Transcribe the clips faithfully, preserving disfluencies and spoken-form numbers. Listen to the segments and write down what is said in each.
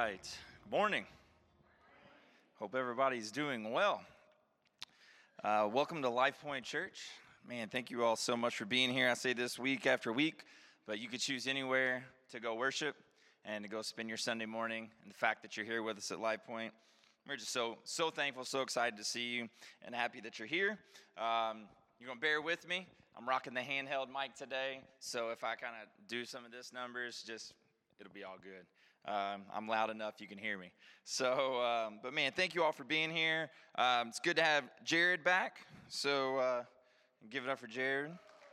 right. Good morning. Hope everybody's doing well. Uh, welcome to Life Point Church. Man, thank you all so much for being here. I say this week after week, but you could choose anywhere to go worship and to go spend your Sunday morning. And the fact that you're here with us at Life Point, we're just so so thankful, so excited to see you, and happy that you're here. Um, you're gonna bear with me. I'm rocking the handheld mic today, so if I kind of do some of this numbers, just it'll be all good. Um, I'm loud enough you can hear me. So, um, but man, thank you all for being here. Um, it's good to have Jared back. So, uh, give it up for Jared.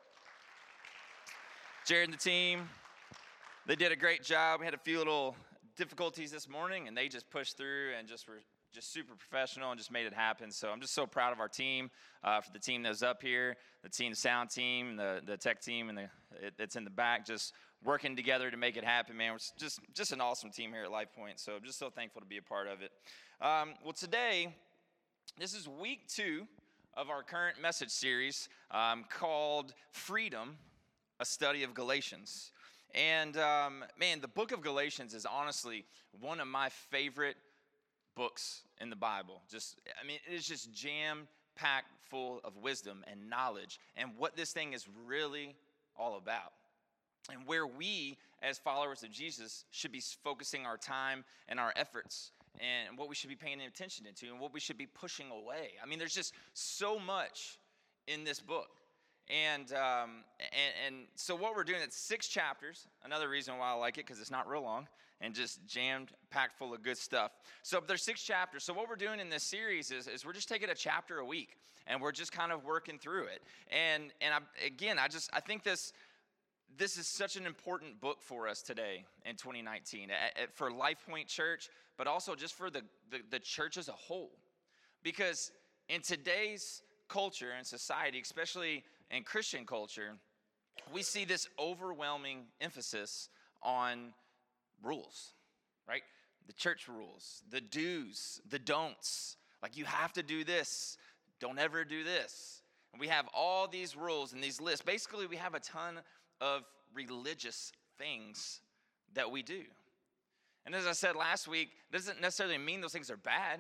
Jared and the team, they did a great job. We had a few little difficulties this morning, and they just pushed through and just were just super professional and just made it happen. So I'm just so proud of our team, uh, for the team that was up here, the team, the sound team, the the tech team, and the it, it's in the back, just working together to make it happen, man. It's just just an awesome team here at Life Point. So I'm just so thankful to be a part of it. Um, well, today, this is week two of our current message series um, called Freedom, a Study of Galatians. And um, man, the book of Galatians is honestly one of my favorite books in the Bible. Just, I mean, it is just jam-packed full of wisdom and knowledge and what this thing is really all about. And where we, as followers of Jesus, should be focusing our time and our efforts, and what we should be paying attention to, and what we should be pushing away. I mean, there's just so much in this book. And, um, and and so what we're doing, it's six chapters. Another reason why I like it, because it's not real long and just jammed, packed full of good stuff. So there's six chapters. So what we're doing in this series is, is we're just taking a chapter a week, and we're just kind of working through it. And and I, again, I just I think this this is such an important book for us today in twenty nineteen, at, at, for Life Point Church, but also just for the, the the church as a whole, because in today's culture and society, especially in Christian culture, we see this overwhelming emphasis on rules, right? The church rules, the do's, the don'ts. Like, you have to do this, don't ever do this. And we have all these rules and these lists. Basically, we have a ton of religious things that we do. And as I said last week, doesn't necessarily mean those things are bad,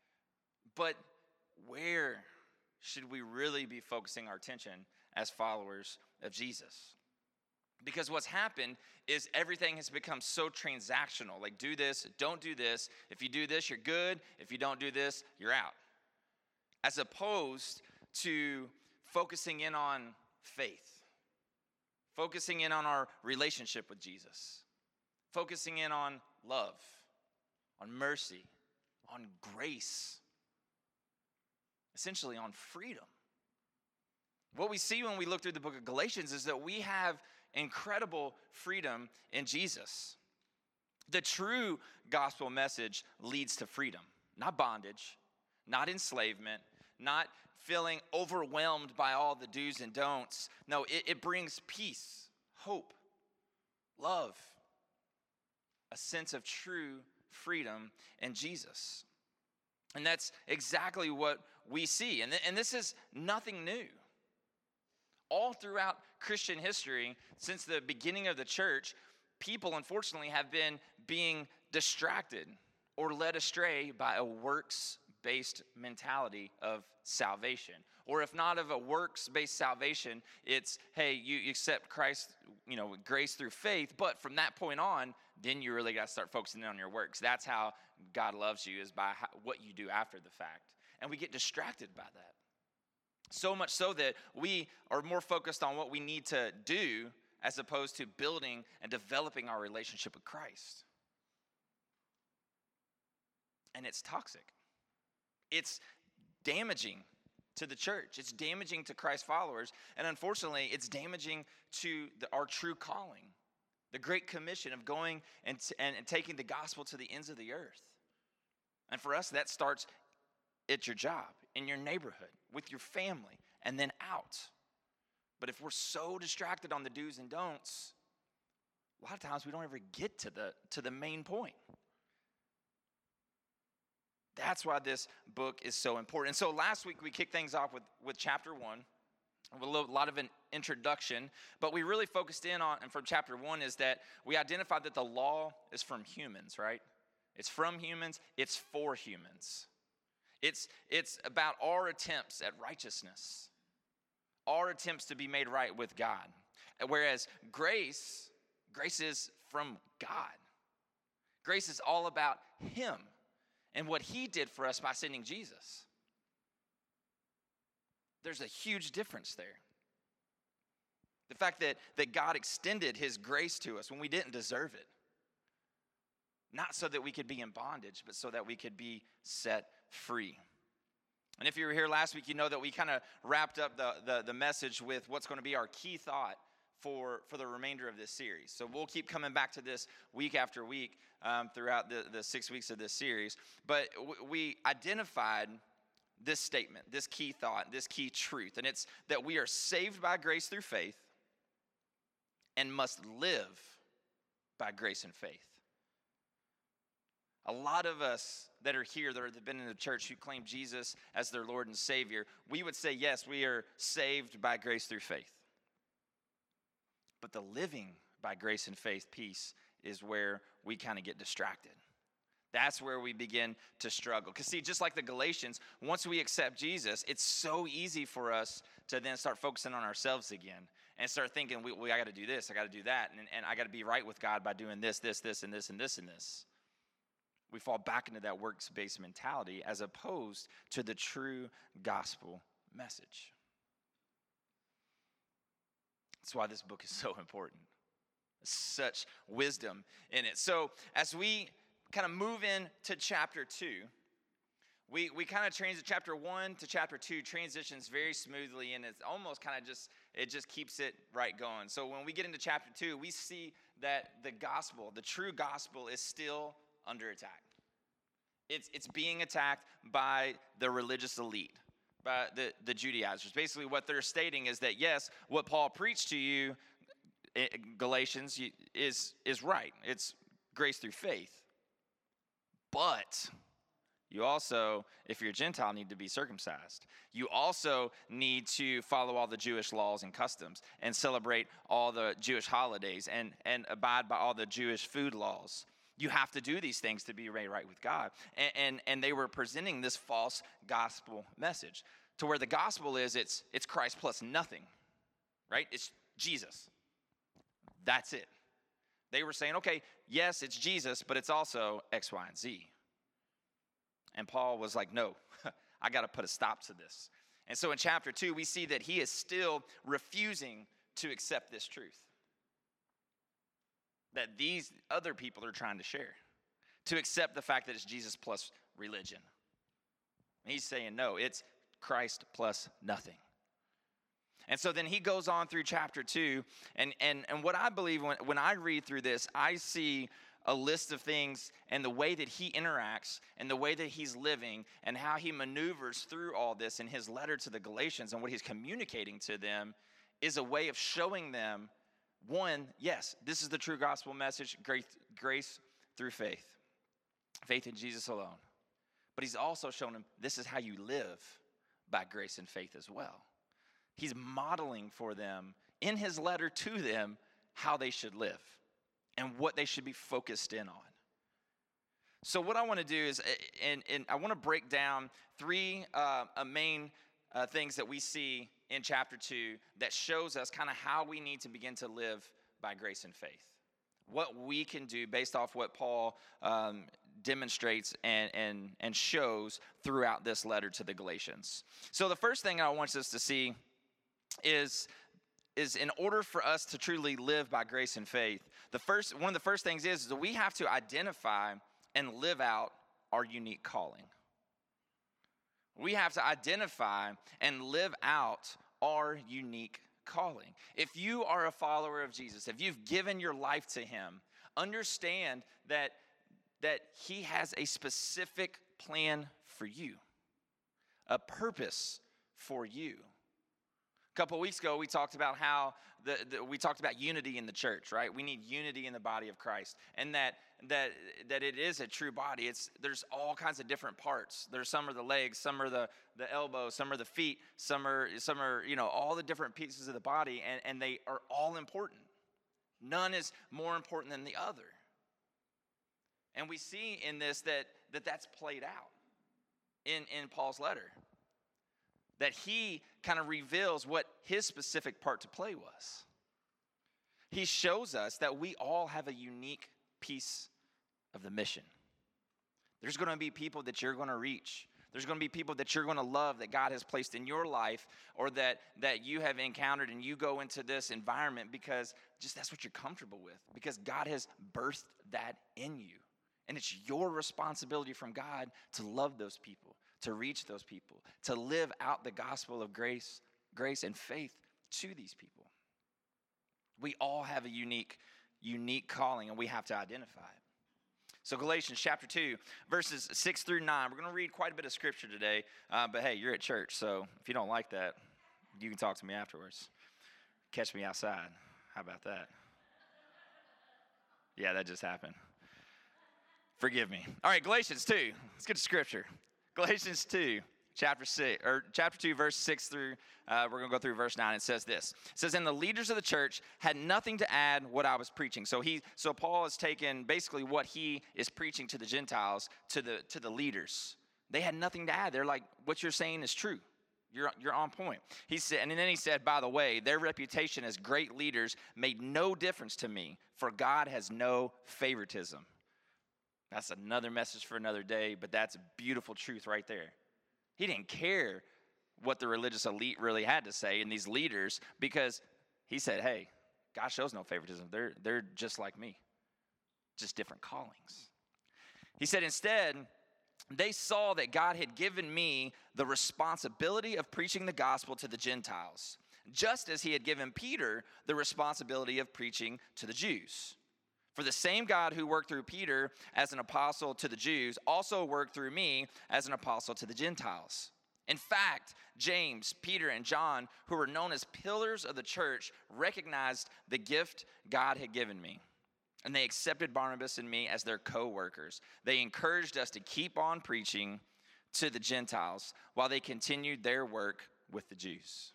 but where should we really be focusing our attention as followers of Jesus? Because what's happened is everything has become so transactional. Like, do this, don't do this. If you do this, you're good. If you don't do this, you're out. As opposed to focusing in on faith, focusing in on our relationship with Jesus, focusing in on love, on mercy, on grace, essentially on freedom. What we see when we look through the book of Galatians is that we have incredible freedom in Jesus. The true gospel message leads to freedom, not bondage, not enslavement, not feeling overwhelmed by all the do's and don'ts. No, it, it brings peace, hope, love, a sense of true freedom in Jesus. And that's exactly what we see. And, th- and this is nothing new. All throughout Christian history, since the beginning of the church, people, unfortunately, have been being distracted or led astray by a works-based mentality of salvation. Or if not of a works-based salvation, it's, hey, you accept Christ, you know, grace through faith, but from that point on, then you really got to start focusing on your works. That's how God loves you, is by how, what you do after the fact. And we get distracted by that. So much so that we are more focused on what we need to do as opposed to building and developing our relationship with Christ. And it's toxic. It's damaging to the church. It's damaging to Christ followers. And unfortunately, it's damaging to the, our true calling, the Great Commission of going and, and, and taking the gospel to the ends of the earth. And for us, that starts at your job, in your neighborhood, with your family, and then out. But if we're so distracted on the do's and don'ts, a lot of times we don't ever get to the to the main point. That's why this book is so important. And so last week we kicked things off with, with chapter one, with a lot of an introduction, but we really focused in on, and from chapter one is that we identified that the law is from humans, right? It's from humans. It's for humans. It's, it's about our attempts at righteousness, our attempts to be made right with God. Whereas grace, grace is from God. Grace is all about him and what he did for us by sending Jesus. There's a huge difference there. The fact that, that God extended his grace to us when we didn't deserve it. Not so that we could be in bondage, but so that we could be set free. And if you were here last week, you know that we kind of wrapped up the, the, the message with what's going to be our key thought for, for the remainder of this series. So we'll keep coming back to this week after week um, throughout the, the six weeks of this series. But w- we identified this statement, this key thought, this key truth, and it's that we are saved by grace through faith and must live by grace and faith. A lot of us that are here, that have been in the church, who claim Jesus as their Lord and Savior, we would say, yes, we are saved by grace through faith. But the living by grace and faith piece is where we kind of get distracted. That's where we begin to struggle. Because see, just like the Galatians, once we accept Jesus, it's so easy for us to then start focusing on ourselves again and start thinking, we, we I got to do this, I got to do that, and, and I got to be right with God by doing this, this, this, and this, and this, and this. We fall back into that works-based mentality as opposed to the true gospel message. That's why this book is so important. Such wisdom in it. So as we kind of move into chapter two, we, we kind of transit chapter one to chapter two, transitions very smoothly, and it's almost kind of just, it just keeps it right going. So when we get into chapter two, we see that the gospel, the true gospel, is still under attack. It's, it's being attacked by the religious elite, by the, the Judaizers. Basically what they're stating is that, yes, what Paul preached to you, Galatians, is, is right. It's grace through faith. But you also, if you're a Gentile, need to be circumcised. You also need to follow all the Jewish laws and customs and celebrate all the Jewish holidays and, and abide by all the Jewish food laws. You have to do these things to be made right with God. And, and, and they were presenting this false gospel message to where the gospel is it's, it's Christ plus nothing, right? It's Jesus. That's it. They were saying, okay, yes, it's Jesus, but it's also X, Y, and Z. And Paul was like, no, I got to put a stop to this. And so in chapter two, we see that he is still refusing to accept this truth that these other people are trying to share, to accept the fact that it's Jesus plus religion. And he's saying, no, it's Christ plus nothing. And so then he goes on through chapter two, and, and, and what I believe when, when I read through this, I see a list of things and the way that he interacts and the way that he's living and how he maneuvers through all this in his letter to the Galatians and what he's communicating to them is a way of showing them, one, yes, this is the true gospel message, grace, grace through faith, faith in Jesus alone. But he's also shown them this is how you live by grace and faith as well. He's modeling for them in his letter to them how they should live and what they should be focused in on. So what I want to do is, and, and I want to break down three uh, main uh, things that we see in chapter two that shows us kind of how we need to begin to live by grace and faith. What we can do based off what Paul um, demonstrates and, and, and shows throughout this letter to the Galatians. So the first thing I want us to see is, is in order for us to truly live by grace and faith, the first one of the first things is that we have to identify and live out our unique calling. We have to identify and live out our unique calling. If you are a follower of Jesus, if you've given your life to him, understand that, that he has a specific plan for you, a purpose for you. A couple of weeks ago, we talked about how the, the, we talked about unity in the church, right? We need unity in the body of Christ, and that that that it is a true body. It's there's all kinds of different parts. There's some are the legs, some are the the elbows, some are the feet, some are some are you know all the different pieces of the body, and and they are all important. None is more important than the other. And we see in this that, that that's played out in, in Paul's letter. That he kind of reveals what his specific part to play was. He shows us that we all have a unique piece of the mission. There's going to be people that you're going to reach. There's going to be people that you're going to love that God has placed in your life, or that, that you have encountered, and you go into this environment because just that's what you're comfortable with, because God has birthed that in you. And it's your responsibility from God to love those people, to reach those people, to live out the gospel of grace, grace and faith to these people. We all have a unique, unique calling, and we have to identify it. So Galatians chapter two, verses six through nine. We're going to read quite a bit of scripture today, uh, but hey, you're at church, so if you don't like that, you can talk to me afterwards. Catch me outside. How about that? Yeah, that just happened. Forgive me. All right, Galatians two. Let's get to scripture. Galatians two, chapter six, or chapter two, verse six through. Uh, we're gonna go through verse nine. It says this. It says, "And the leaders of the church had nothing to add what I was preaching." So he, so Paul has taken basically what he is preaching to the Gentiles to the to the leaders. They had nothing to add. They're like, "What you're saying is true. You're you're on point." He said, and then he said, "By the way, their reputation as great leaders made no difference to me, for God has no favoritism." That's another message for another day, but that's a beautiful truth right there. He didn't care what the religious elite really had to say and these leaders, because he said, hey, God shows no favoritism. They're, they're just like me, just different callings. He said, instead, they saw that God had given me the responsibility of preaching the gospel to the Gentiles, just as he had given Peter the responsibility of preaching to the Jews. For the same God who worked through Peter as an apostle to the Jews also worked through me as an apostle to the Gentiles. In fact, James, Peter, and John, who were known as pillars of the church, recognized the gift God had given me. And they accepted Barnabas and me as their co-workers. They encouraged us to keep on preaching to the Gentiles while they continued their work with the Jews.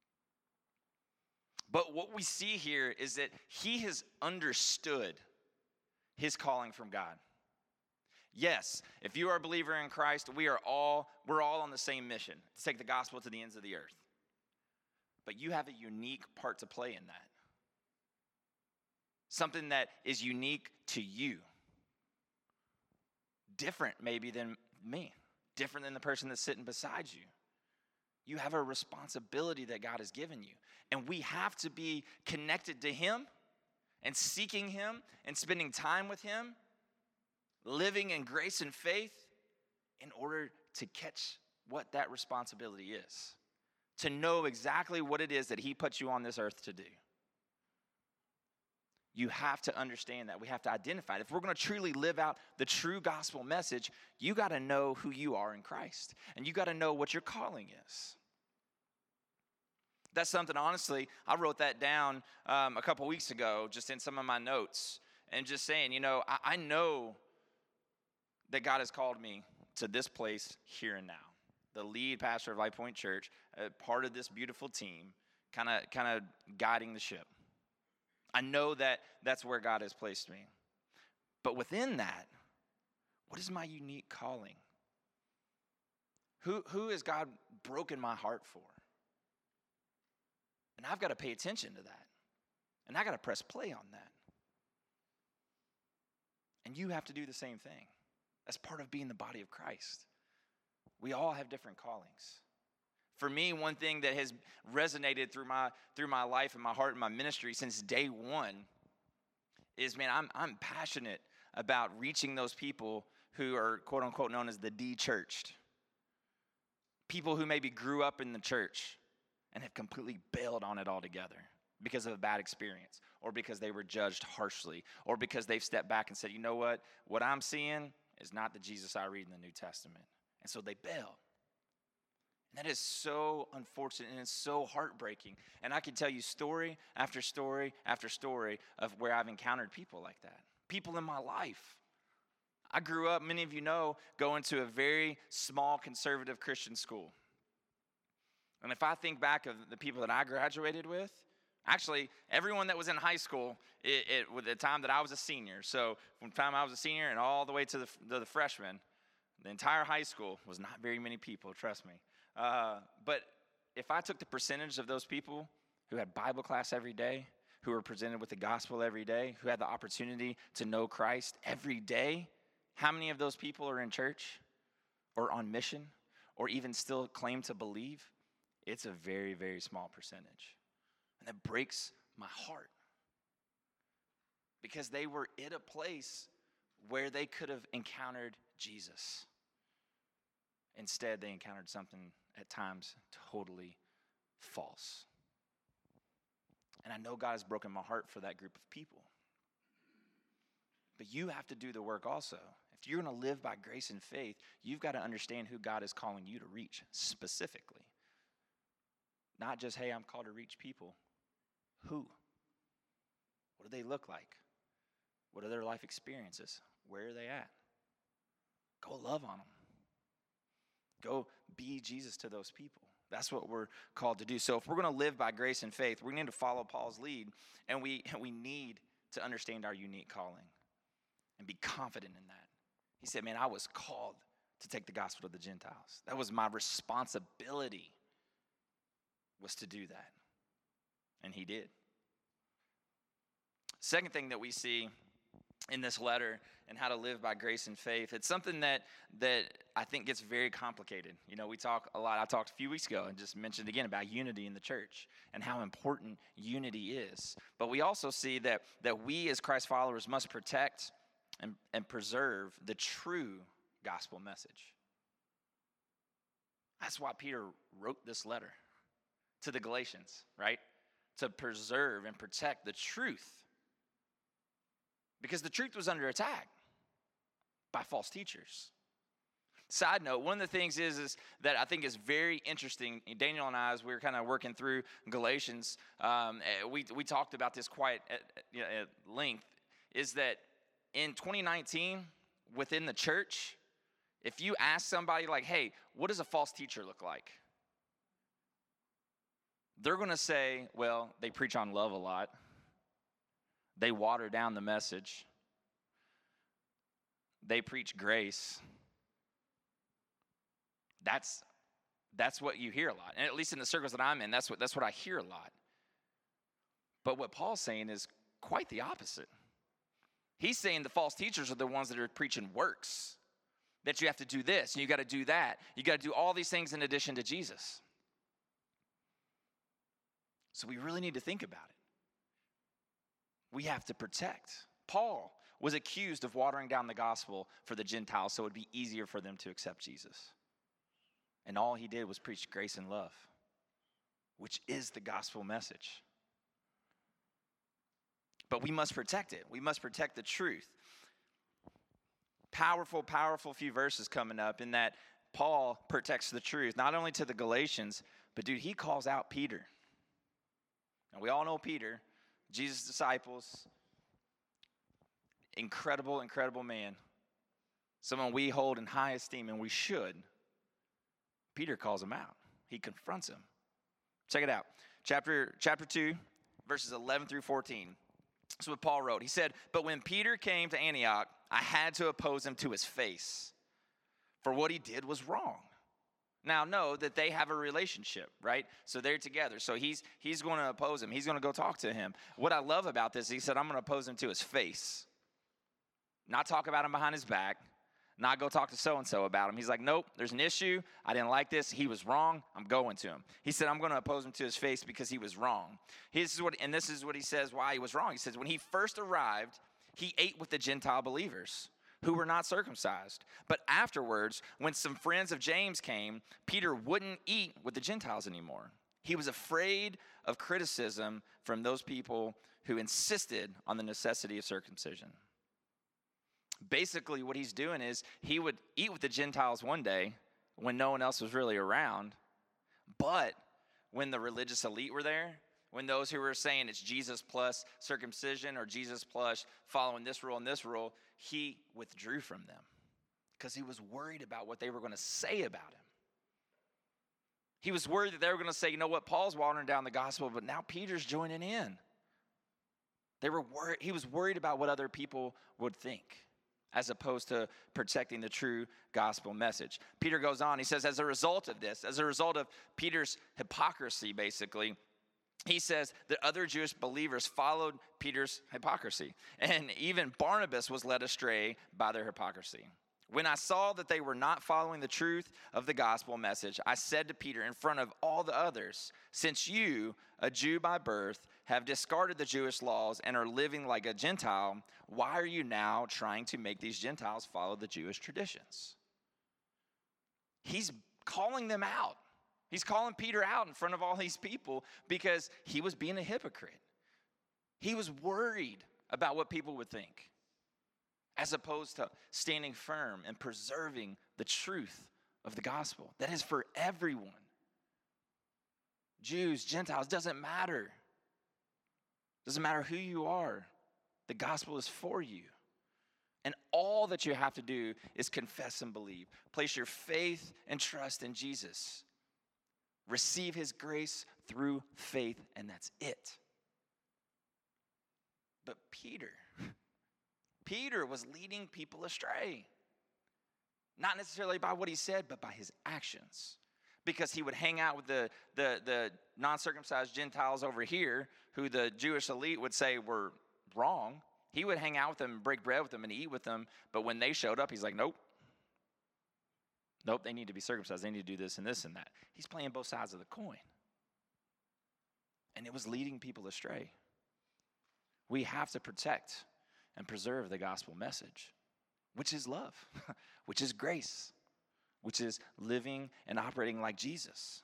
But what we see here is that he has understood his calling from God. Yes, if you are a believer in Christ, we are all, we're all on the same mission, to take the gospel to the ends of the earth. But you have a unique part to play in that. Something that is unique to you. Different maybe than me. Different than the person that's sitting beside you. You have a responsibility that God has given you. And we have to be connected to him and seeking him and spending time with him, living in grace and faith in order to catch what that responsibility is. To know exactly what it is that he put you on this earth to do. You have to understand that. We have to identify it. If we're going to truly live out the true gospel message, you got to know who you are in Christ. And you got to know what your calling is. That's something, honestly, I wrote that down um, a couple weeks ago, just in some of my notes. And just saying, you know, I, I know that God has called me to this place here and now. The lead pastor of Light Point Church, uh, part of this beautiful team, kind of kind of guiding the ship. I know that that's where God has placed me. But within that, what is my unique calling? Who, who has God broken my heart for? And I've got to pay attention to that. And I got to press play on that. And you have to do the same thing. That's part of being the body of Christ. We all have different callings. For me, one thing that has resonated through my through my life and my heart and my ministry since day one is, man, I'm I'm passionate about reaching those people who are quote unquote known as the de-churched. People who maybe grew up in the church and have completely bailed on it altogether because of a bad experience, or because they were judged harshly, or because they've stepped back and said, you know what, what I'm seeing is not the Jesus I read in the New Testament. And so they bail. And that is so unfortunate, and it's so heartbreaking. And I can tell you story after story after story of where I've encountered people like that. People in my life. I grew up, many of you know, going to a very small conservative Christian school. And if I think back of the people that I graduated with, Actually, everyone that was in high school it, it, with the time that I was a senior, so from the time I was a senior and all the way to the, to the freshman, the entire high school was not very many people, trust me. Uh, but if I took the percentage of those people who had Bible class every day, who were presented with the gospel every day, who had the opportunity to know Christ every day, how many of those people are in church or on mission or even still claim to believe? It's a very, very small percentage. And that breaks my heart because they were in a place where they could have encountered Jesus. Instead, they encountered something at times totally false. And I know God has broken my heart for that group of people. But you have to do the work also. If you're going to live by grace and faith, you've got to understand who God is calling you to reach specifically. Not just, hey, I'm called to reach people. Who? What do they look like? What are their life experiences? Where are they at? Go love on them. Go be Jesus to those people. That's what we're called to do. So if we're going to live by grace and faith, we need to follow Paul's lead, and we, and we need to understand our unique calling and be confident in that. He said, man, I was called to take the gospel to the Gentiles. That was my responsibility, was to do that. And he did. Second thing that we see in this letter and how to live by grace and faith, it's something that that I think gets very complicated. You know, we talk a lot. I talked a few weeks ago and just mentioned again about unity in the church and how important unity is. But we also see that that we as Christ followers must protect and, and preserve the true gospel message. That's why Peter wrote this letter to the Galatians, right? To preserve and protect the truth. Because the truth was under attack by false teachers. Side note, one of the things is, is that I think is very interesting. Daniel and I, as we were kind of working through Galatians, um, we, we talked about this quite at, you know, at length, is that in twenty nineteen, within the church, if you ask somebody like, hey, what does a false teacher look like? They're going to say, well, they preach on love a lot. They water down the message. They preach grace. That's that's what you hear a lot. And at least in the circles that I'm in, that's what that's what I hear a lot. But what Paul's saying is quite the opposite. He's saying the false teachers are the ones that are preaching works. That you have to do this, and you got to do that. You got to do all these things in addition to Jesus. So we really need to think about it. We have to protect. Paul was accused of watering down the gospel for the Gentiles so it would be easier for them to accept Jesus. And all he did was preach grace and love, which is the gospel message. But we must protect it. We must protect the truth. Powerful, powerful few verses coming up in that Paul protects the truth, not only to the Galatians, but dude, he calls out Peter. And we all know Peter, Jesus' disciples, incredible, incredible man. Someone we hold in high esteem, and we should. Peter calls him out. He confronts him. Check it out. Chapter, chapter two, verses eleven through fourteen. This is what Paul wrote. He said, but when Peter came to Antioch, I had to oppose him to his face, for what he did was wrong. Now, know that they have a relationship, right? So they're together. So he's he's going to oppose him. He's going to go talk to him. What I love about this, he said, I'm going to oppose him to his face. Not talk about him behind his back. Not go talk to so-and-so about him. He's like, nope, there's an issue. I didn't like this. He was wrong. I'm going to him. He said, I'm going to oppose him to his face because he was wrong. This is what, and this is what he says why he was wrong. He says, when he first arrived, he ate with the Gentile believers who were not circumcised. But afterwards, when some friends of James came, Peter wouldn't eat with the Gentiles anymore. He was afraid of criticism from those people who insisted on the necessity of circumcision. Basically, what he's doing is he would eat with the Gentiles one day when no one else was really around. But when the religious elite were there, when those who were saying it's Jesus plus circumcision or Jesus plus following this rule and this rule, he withdrew from them because he was worried about what they were going to say about him. He was worried that they were going to say, you know what, Paul's watering down the gospel, but now Peter's joining in. They were worried. He was worried about what other people would think, as opposed to protecting the true gospel message. Peter goes on, he says, as a result of this, as a result of Peter's hypocrisy, basically, he says that other Jewish believers followed Peter's hypocrisy. And even Barnabas was led astray by their hypocrisy. When I saw that they were not following the truth of the gospel message, I said to Peter in front of all the others, since you, a Jew by birth, have discarded the Jewish laws and are living like a Gentile, why are you now trying to make these Gentiles follow the Jewish traditions? He's calling them out. He's calling Peter out in front of all these people because he was being a hypocrite. He was worried about what people would think, as opposed to standing firm and preserving the truth of the gospel. That is for everyone. Jews, Gentiles, doesn't matter. Doesn't matter who you are. The gospel is for you. And all that you have to do is confess and believe. Place your faith and trust in Jesus. Receive his grace through faith, and that's it. But Peter, Peter was leading people astray. Not necessarily by what he said, but by his actions. Because he would hang out with the, the, the non-circumcised Gentiles over here, who the Jewish elite would say were wrong. He would hang out with them and break bread with them and eat with them. But when they showed up, he's like, nope. Nope, they need to be circumcised. They need to do this and this and that. He's playing both sides of the coin. And it was leading people astray. We have to protect and preserve the gospel message, which is love, which is grace, which is living and operating like Jesus.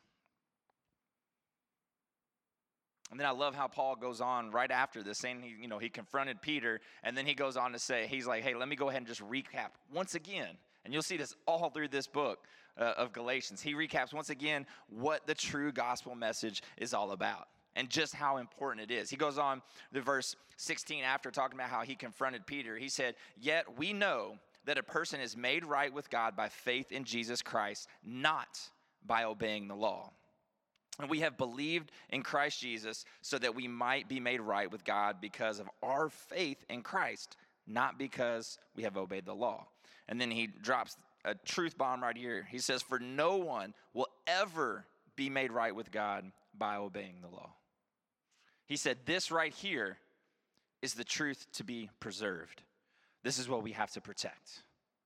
And then I love how Paul goes on right after this, saying he, you know, he confronted Peter, and then he goes on to say, he's like, hey, let me go ahead and just recap once again. And you'll see this all through this book uh, of Galatians. He recaps once again what the true gospel message is all about and just how important it is. He goes on to verse sixteen after talking about how he confronted Peter. He said, yet we know that a person is made right with God by faith in Jesus Christ, not by obeying the law. And we have believed in Christ Jesus so that we might be made right with God because of our faith in Christ, not because we have obeyed the law. And then he drops a truth bomb right here. He says, for no one will ever be made right with God by obeying the law. He said, this right here is the truth to be preserved. This is what we have to protect.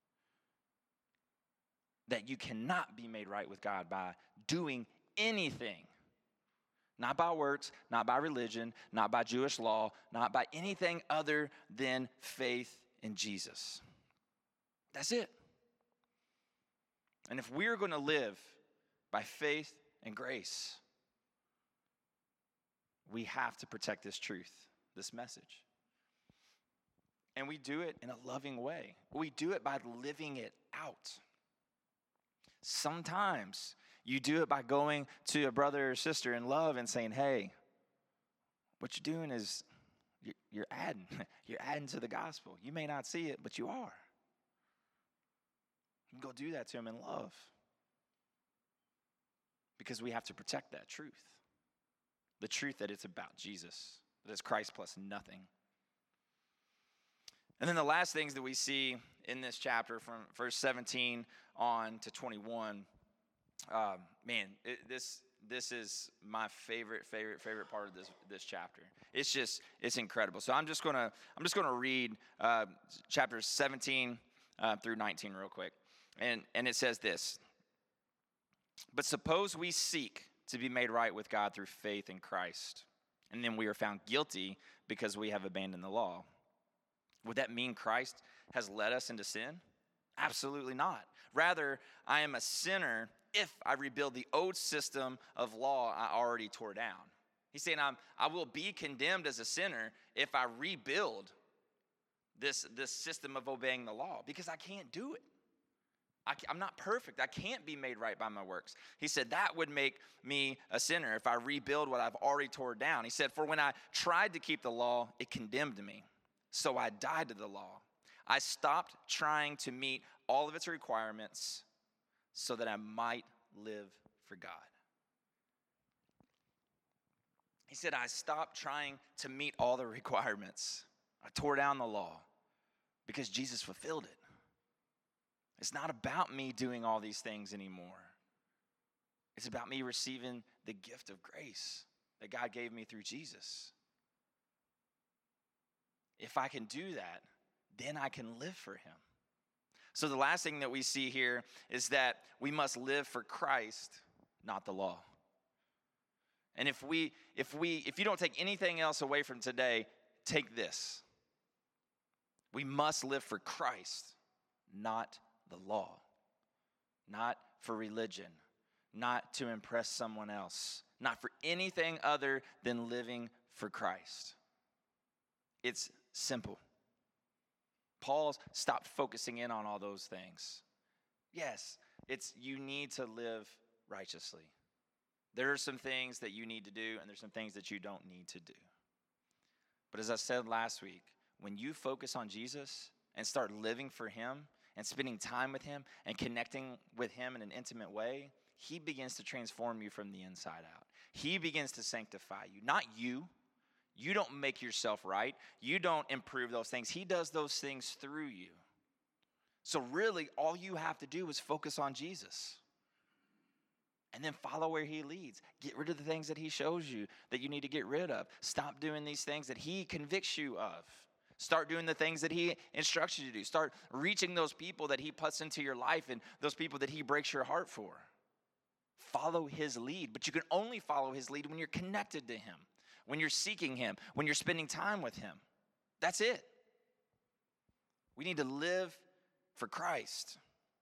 That you cannot be made right with God by doing anything. Not by works, not by religion, not by Jewish law, not by anything other than faith in Jesus. That's it. And if we're going to live by faith and grace, we have to protect this truth, this message. And we do it in a loving way. We do it by living it out. Sometimes you do it by going to a brother or sister in love and saying, hey, what you're doing is you're adding. You're adding to the gospel. You may not see it, but you are. You can go do that to him in love. Because we have to protect that truth. The truth that it's about Jesus. That it's Christ plus nothing. And then the last things that we see in this chapter from verse seventeen on to twenty-one, um, man, it, this this is my favorite, favorite, favorite part of this this chapter. It's just it's incredible. So I'm just gonna I'm just gonna read uh, chapters seventeen uh, through nineteen real quick, and and it says this. But suppose we seek to be made right with God through faith in Christ, and then we are found guilty because we have abandoned the law. Would that mean Christ has led us into sin? Absolutely not. Rather, I am a sinner if I rebuild the old system of law I already tore down. He's saying I'm, I will be condemned as a sinner if I rebuild this, this system of obeying the law because I can't do it. I, I'm not perfect. I can't be made right by my works. He said that would make me a sinner if I rebuild what I've already tore down. He said, for when I tried to keep the law, it condemned me. So I died to the law. I stopped trying to meet all of its requirements so that I might live for God. He said, I stopped trying to meet all the requirements. I tore down the law because Jesus fulfilled it. It's not about me doing all these things anymore. It's about me receiving the gift of grace that God gave me through Jesus. If I can do that, then I can live for him. So the last thing that we see here is that we must live for Christ, not the law. And if we if we if you don't take anything else away from today, take this. We must live for Christ, not the law. Not for religion, not to impress someone else, not for anything other than living for Christ. It's simple. Paul stopped focusing in on all those things. Yes, it's you need to live righteously. There are some things that you need to do, and there's some things that you don't need to do. But as I said last week, when you focus on Jesus and start living for him and spending time with him and connecting with him in an intimate way, he begins to transform you from the inside out. He begins to sanctify you, not you. You don't make yourself right. You don't improve those things. He does those things through you. So really, all you have to do is focus on Jesus. And then follow where he leads. Get rid of the things that he shows you that you need to get rid of. Stop doing these things that he convicts you of. Start doing the things that he instructs you to do. Start reaching those people that he puts into your life and those people that he breaks your heart for. Follow his lead. But you can only follow his lead when you're connected to him, when you're seeking him, when you're spending time with him. That's it. We need to live for Christ.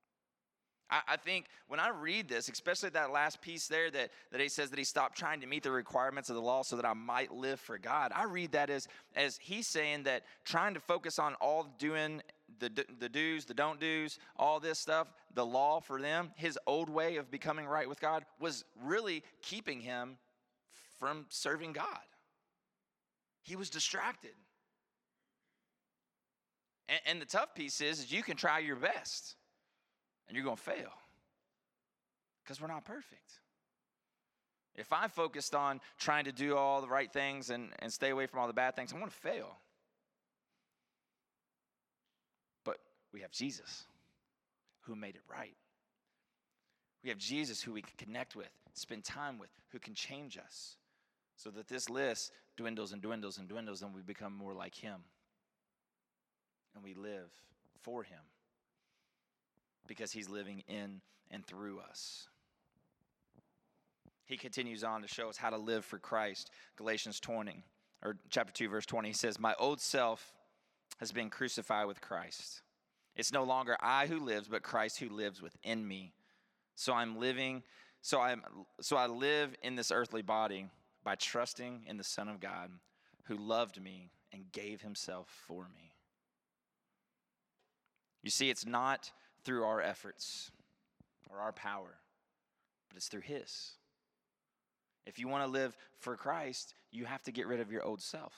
I, I think when I read this, especially that last piece there that, that he says that he stopped trying to meet the requirements of the law so that I might live for God, I read that as, as he's saying that trying to focus on all doing the, the do's, the don't do's, all this stuff, the law for them, his old way of becoming right with God was really keeping him from serving God. He was distracted. And, and the tough piece is, is you can try your best, and you're going to fail because we're not perfect. If I focused on trying to do all the right things and, and stay away from all the bad things, I'm going to fail. But we have Jesus who made it right. We have Jesus who we can connect with, spend time with, who can change us so that this list dwindles and dwindles and dwindles and we become more like him. And we live for him because he's living in and through us. He continues on to show us how to live for Christ. Galatians twenty, or chapter two, verse twenty, he says, my old self has been crucified with Christ. It's no longer I who lives, but Christ who lives within me. So I'm living, so I'm so I live in this earthly body by trusting in the Son of God who loved me and gave himself for me. You see, it's not through our efforts or our power, but it's through his. If you want to live for Christ, you have to get rid of your old self.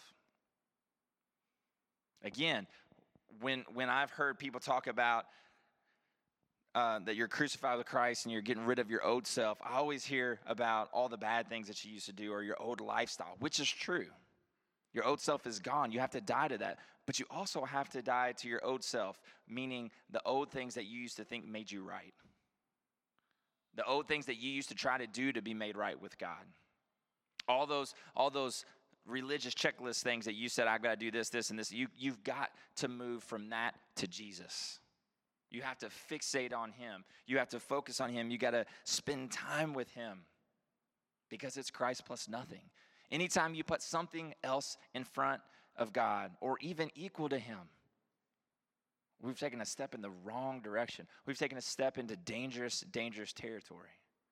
Again, when when I've heard people talk about uh, that you're crucified with Christ and you're getting rid of your old self, I always hear about all the bad things that you used to do or your old lifestyle, which is true. Your old self is gone. You have to die to that. But you also have to die to your old self, meaning the old things that you used to think made you right. The old things that you used to try to do to be made right with God. All those, all those religious checklist things that you said, I've got to do this, this, and this. You, you've got to move from that to Jesus. You have to fixate on him. You have to focus on him. You got to spend time with him because it's Christ plus nothing. Anytime you put something else in front of God or even equal to him, we've taken a step in the wrong direction. We've taken a step into dangerous, dangerous territory.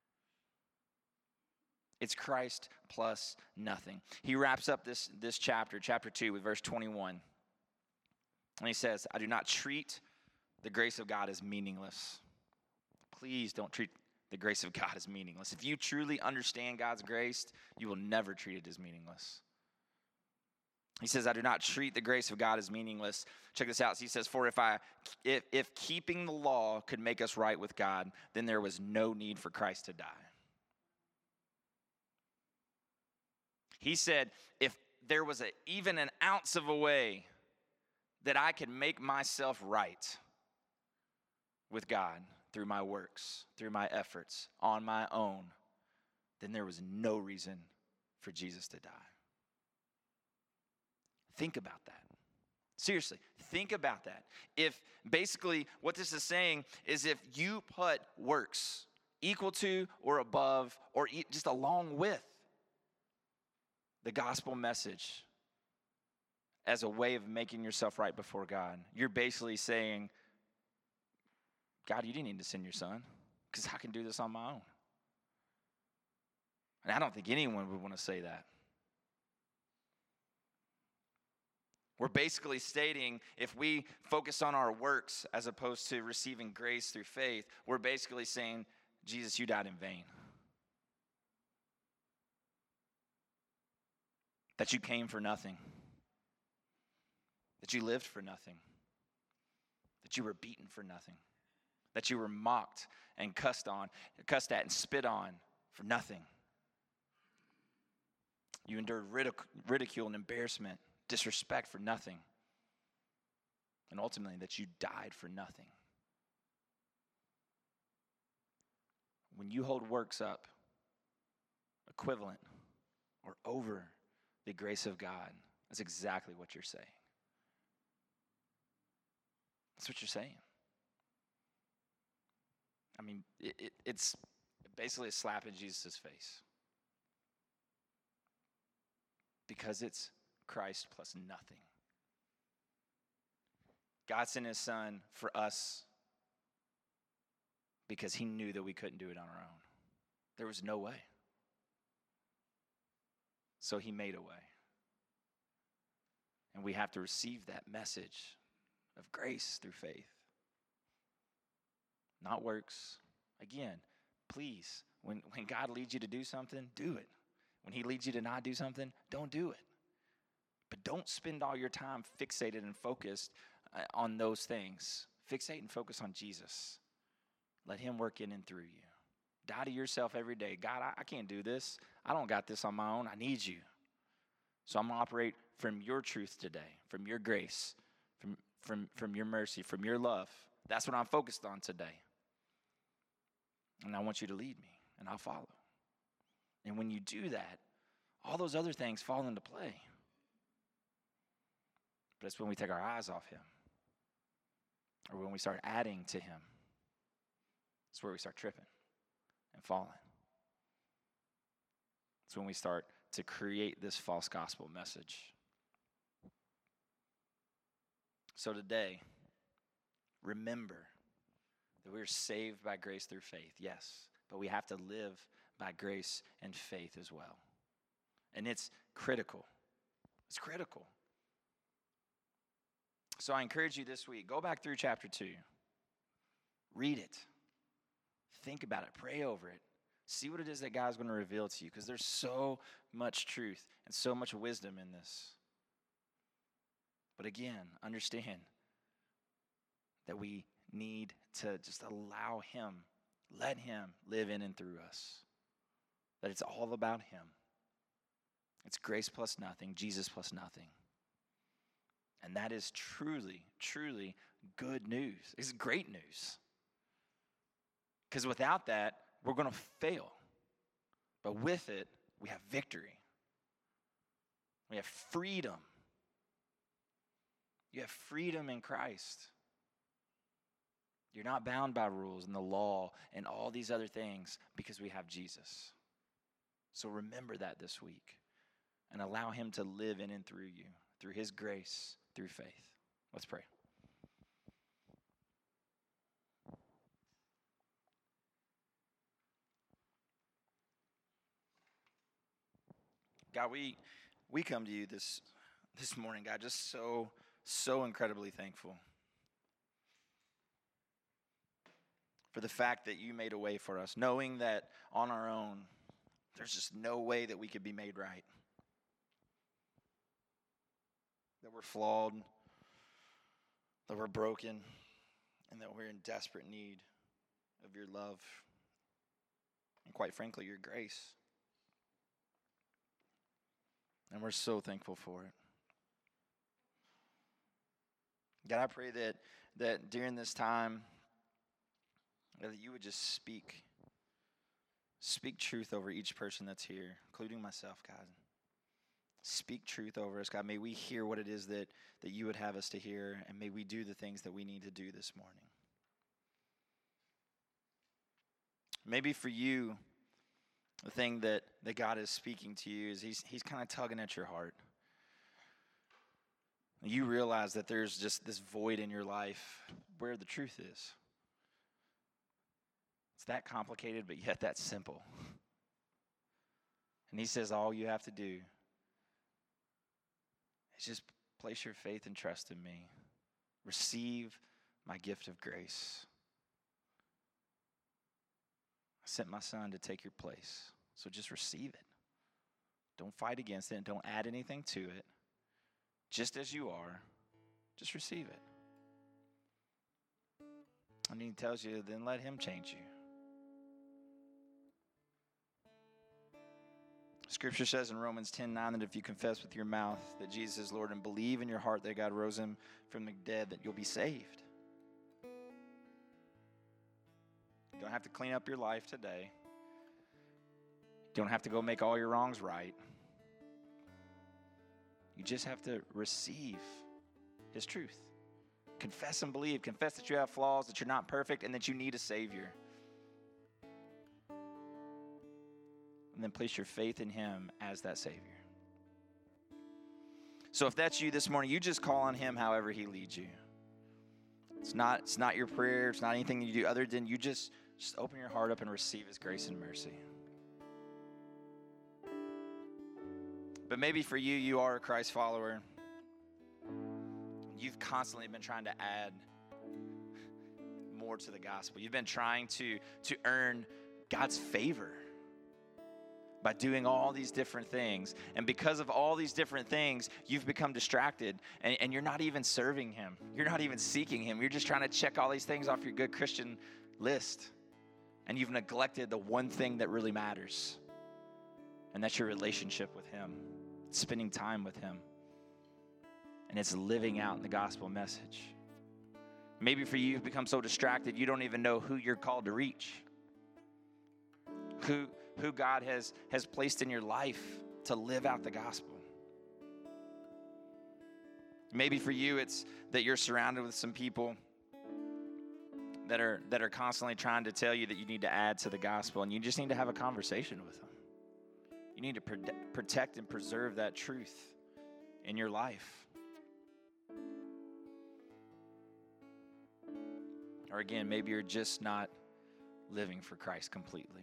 It's Christ plus nothing. He wraps up this, this chapter, chapter two, with verse twenty-one. And he says, I do not treat the grace of God as meaningless. Please don't treat the grace of God is meaningless. If you truly understand God's grace, you will never treat it as meaningless. He says, I do not treat the grace of God as meaningless. Check this out. He says, for if I, if, if keeping the law could make us right with God, then there was no need for Christ to die. He said, if there was a, even an ounce of a way that I could make myself right with God through my works, through my efforts, on my own, then there was no reason for Jesus to die. Think about that. Seriously, think about that. If basically what this is saying is if you put works equal to or above or just along with the gospel message as a way of making yourself right before God, you're basically saying, God, you didn't need to send your son because I can do this on my own. And I don't think anyone would want to say that. We're basically stating if we focus on our works as opposed to receiving grace through faith, we're basically saying, Jesus, you died in vain. That you came for nothing. That you lived for nothing. That you were beaten for nothing. That you were mocked and cussed on, cussed at and spit on for nothing. You endured ridic- ridicule and embarrassment, disrespect for nothing. And ultimately that you died for nothing. When you hold works up equivalent or over the grace of God, that's exactly what you're saying. That's what you're saying. I mean, it, it, it's basically a slap in Jesus' face. Because it's Christ plus nothing. God sent his son for us because he knew that we couldn't do it on our own. There was no way. So he made a way. And we have to receive that message of grace through faith. Not works. Again, please, when, when God leads you to do something, do it. When he leads you to not do something, don't do it. But don't spend all your time fixated and focused uh, on those things. Fixate and focus on Jesus. Let him work in and through you. Die to yourself every day. God, I, I can't do this. I don't got this on my own. I need you. So I'm going to operate from your truth today, from your grace, from, from, from your mercy, from your love. That's what I'm focused on today. And I want you to lead me, and I'll follow. And when you do that, all those other things fall into play. But it's when we take our eyes off him, or when we start adding to him, it's where we start tripping and falling. It's when we start to create this false gospel message. So today, remember that we're saved by grace through faith, yes, but we have to live by grace and faith as well. And it's critical. It's critical. So I encourage you this week, go back through chapter two. Read it. Think about it. Pray over it. See what it is that God's going to reveal to you, because there's so much truth and so much wisdom in this. But again, understand that we need to just allow him, let him live in and through us. That it's all about him. It's grace plus nothing, Jesus plus nothing. And that is truly, truly good news. It's great news. Because without that, we're going to fail. But with it, we have victory. We have freedom. You have freedom in Christ. You're not bound by rules and the law and all these other things because we have Jesus. So remember that this week and allow him to live in and through you, through his grace, through faith. Let's pray. God, we we come to you this this morning, God, just so, so incredibly thankful for the fact that you made a way for us, knowing that on our own, there's just no way that we could be made right. That we're flawed, that we're broken, and that we're in desperate need of your love, and quite frankly, your grace. And we're so thankful for it. God, I pray that that during this time, that you would just speak. Speak truth over each person that's here, including myself, God. Speak truth over us, God. May we hear what it is that, that you would have us to hear, and may we do the things that we need to do this morning. Maybe for you, the thing that, that God is speaking to you is he's, he's kind of tugging at your heart. You realize that there's just this void in your life where the truth is. It's that complicated, but yet that simple. And he says all you have to do is just place your faith and trust in me. Receive my gift of grace. I sent my son to take your place, so just receive it. Don't fight against it, and don't add anything to it. Just as you are, just receive it. And he tells you, then let him change you. Scripture says in Romans ten nine that if you confess with your mouth that Jesus is Lord and believe in your heart that God rose him from the dead, that you'll be saved. You don't have to clean up your life today. You don't have to go make all your wrongs right. You just have to receive his truth. Confess and believe. Confess that you have flaws, that you're not perfect, and that you need a Savior. And then place your faith in him as that Savior. So if that's you this morning, you just call on him however he leads you. It's not, it's not your prayer. It's not anything you do other than you just, just open your heart up and receive his grace and mercy. But maybe for you, you are a Christ follower. You've constantly been trying to add more to the gospel. You've been trying to, to earn God's favor by doing all these different things. And because of all these different things, you've become distracted, and, and you're not even serving him. You're not even seeking him. You're just trying to check all these things off your good Christian list. And you've neglected the one thing that really matters, and that's your relationship with him. It's spending time with him. And it's living out the gospel message. Maybe for you, you've become so distracted, you don't even know who you're called to reach. Who who God has, has placed in your life to live out the gospel. Maybe for you, it's that you're surrounded with some people that are that are constantly trying to tell you that you need to add to the gospel, and you just need to have a conversation with them. You need to pro- protect and preserve that truth in your life. Or again, maybe you're just not living for Christ completely.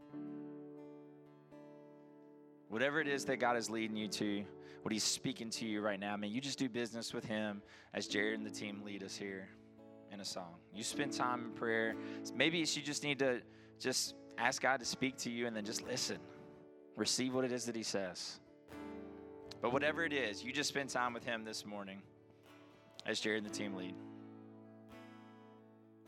Whatever it is that God is leading you to, what he's speaking to you right now, I mean, you just do business with him as Jared and the team lead us here in a song. You spend time in prayer. Maybe you just need to just ask God to speak to you and then just listen. Receive what it is that he says. But whatever it is, you just spend time with him this morning as Jared and the team lead.